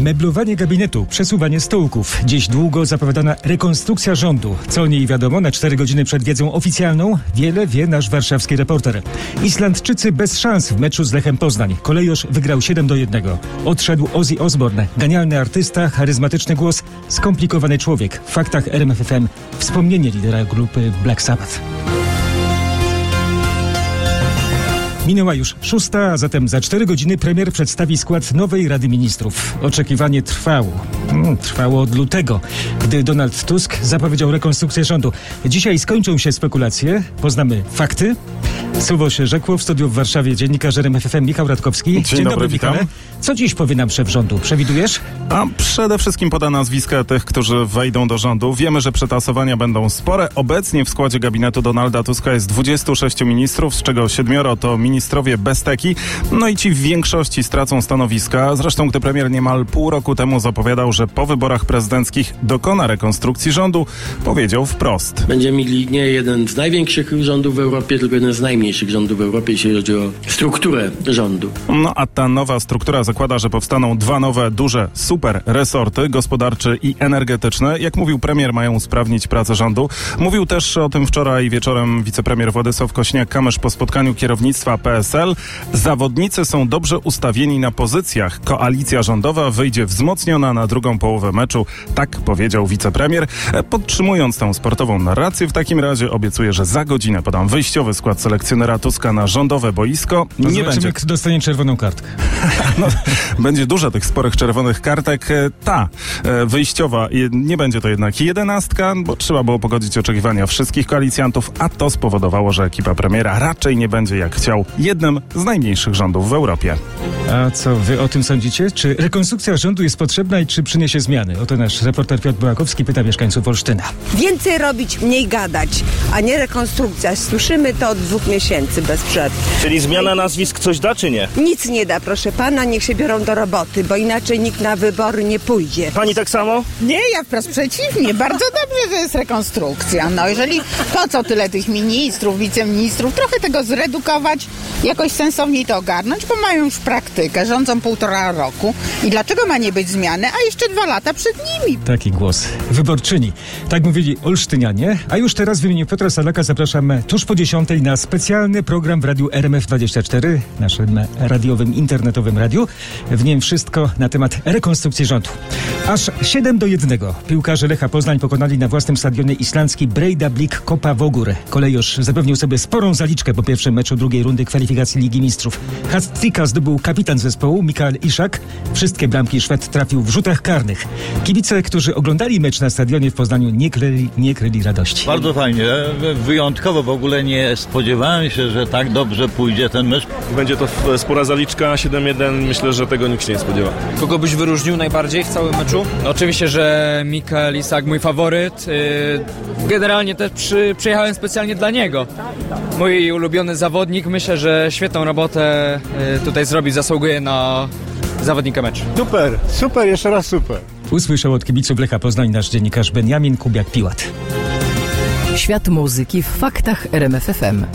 Meblowanie gabinetu, przesuwanie stołków. Dziś długo zapowiadana rekonstrukcja rządu. Co o niej wiadomo na 4 godziny przed wiedzą oficjalną? Wiele wie nasz warszawski reporter. Islandczycy bez szans w meczu z Lechem Poznań. Kolejorz wygrał 7-1. Odszedł Ozzy Osbourne. Genialny artysta, charyzmatyczny głos, skomplikowany człowiek. W faktach RMF FM wspomnienie lidera grupy Black Sabbath. Minęła już 6, a zatem za 4 godziny premier przedstawi skład nowej Rady Ministrów. Oczekiwanie trwało. Trwało od lutego, gdy Donald Tusk zapowiedział rekonstrukcję rządu. Dzisiaj skończą się spekulacje, poznamy fakty. Słowo się rzekło. W studiu w Warszawie dziennikarz RMF FM Michał Radkowski. Dzień dobry, Michale. witam. Co dziś powie nam szef rządu? Przewidujesz? A przede wszystkim poda nazwiska tych, którzy wejdą do rządu. Wiemy, że przetasowania będą spore. Obecnie w składzie gabinetu Donalda Tuska jest 26 ministrów, z czego 7 to ministrowie bez teki. No i ci w większości stracą stanowiska. Zresztą, gdy premier niemal pół roku temu zapowiadał, że po wyborach prezydenckich dokona rekonstrukcji rządu, powiedział wprost. Będziemy mieli nie jeden z największych rządów w Europie, tylko jeden z najmniejszych rządów w Europie, jeśli chodzi o strukturę rządu. No a ta nowa struktura zakłada, że powstaną 2 nowe, duże, super resorty, gospodarczy i energetyczny. Jak mówił premier, mają usprawnić pracę rządu. Mówił też o tym wczoraj wieczorem wicepremier Władysław Kosiniak-Kamysz po spotkaniu kierownictwa PSL. Zawodnicy są dobrze ustawieni na pozycjach. Koalicja rządowa wyjdzie wzmocniona na drugą połowę meczu. Tak powiedział wicepremier. Podtrzymując tę sportową narrację, w takim razie obiecuję, że za godzinę podam wyjściowy skład selekcjonera Tuska na rządowe boisko. Nie będzie. Kto dostanie czerwoną kartkę. No, będzie dużo tych sporych czerwonych kartek. Ta wyjściowa nie będzie to jednak 11, bo trzeba było pogodzić oczekiwania wszystkich koalicjantów, a to spowodowało, że ekipa premiera raczej nie będzie, jak chciał, jednym z najmniejszych rządów w Europie. A co wy o tym sądzicie? Czy rekonstrukcja rządu jest potrzebna i czy przyniesie zmiany? Oto nasz reporter Piotr Bułakowski pyta mieszkańców Olsztyna. Więcej robić, mniej gadać, a nie rekonstrukcja. Słyszymy to od 2 miesięcy bez przerwy. Czyli zmiana nazwisk coś da, czy nie? Nic nie da, proszę pana, niech się biorą do roboty, bo inaczej nikt na wybory nie pójdzie. Pani tak samo? Nie, ja wprost przeciwnie. Bardzo dobrze, że jest rekonstrukcja. No jeżeli po co tyle tych ministrów, wiceministrów, trochę tego zredukować, jakoś sensowniej to ogarnąć, bo mają już praktykę, rządzą 1,5 roku i dlaczego ma nie być zmiany, a jeszcze 2 lata przed nimi. Taki głos wyborczyni. Tak mówili olsztynianie, a już teraz w imieniu Piotra Salaka zapraszam tuż po 10 na specjalny program w radiu RMF24, naszym radiowym, internetowym radiu. W nim wszystko na temat rekonstrukcji rządu. Aż 7-1 piłkarze Lecha Poznań pokonali na własnym stadionie islandzki Breiðablik Kópavogur. Kolejorz zapewnił sobie sporą zaliczkę po pierwszym meczu drugiej rundy kwalifikacji Ligi Mistrzów. Hat-tricka zdobył kapitan zespołu Mikael Ishak. Wszystkie bramki Szwed trafił w rzutach karnych. Kibice, którzy oglądali mecz na stadionie w Poznaniu, nie kryli radości. Bardzo fajnie, wyjątkowo, w ogóle nie spodziewałem się, że tak dobrze pójdzie ten mecz. Będzie to spora zaliczka, 7-1, myślę, że tego nikt się nie spodziewa. Kogo byś wyróżnił najbardziej w całym meczu? No, oczywiście, że Mikael Ishak, mój faworyt. Generalnie też przyjechałem specjalnie dla niego. Mój ulubiony zawodnik, myślę, że świetną robotę tutaj zrobi, zasługuje na zawodnika meczu. Super, jeszcze raz super. Usłyszał od kibiców Lecha Poznań nasz dziennikarz Benjamin Kubiak-Piłat. Świat muzyki w faktach RMF FM.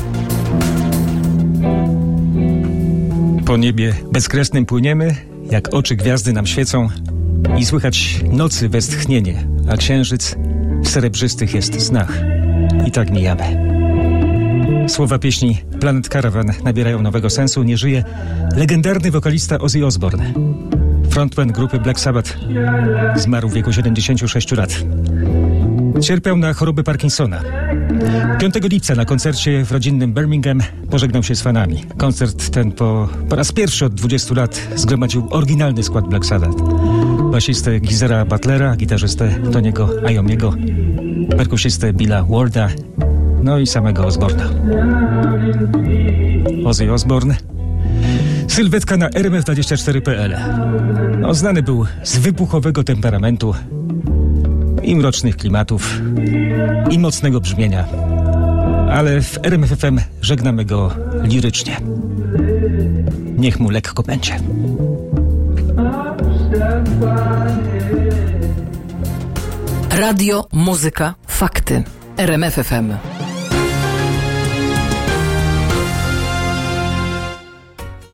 Po niebie bezkresnym płyniemy, jak oczy gwiazdy nam świecą i słychać nocy westchnienie, a księżyc w srebrzystych jest snach. I tak mijamy. Słowa pieśni Planet Caravan nabierają nowego sensu. Nie żyje legendarny wokalista Ozzy Osbourne. Frontman grupy Black Sabbath zmarł w wieku 76 lat. Cierpiał na chorobę Parkinsona. 5 lipca na koncercie w rodzinnym Birmingham pożegnał się z fanami. Koncert ten po raz pierwszy od 20 lat zgromadził oryginalny skład Black Sabbath. Basistę Geezera Butlera, gitarzystę Tony'ego Iommiego, perkusistę Billa Warda, no i samego Osbourna. Ozzy Osbourne. Sylwetka na rmf24.pl. No, znany był z wybuchowego temperamentu i mrocznych klimatów i mocnego brzmienia. Ale w RMF FM żegnamy go lirycznie. Niech mu lekko będzie. Radio, muzyka, fakty. RMF FM.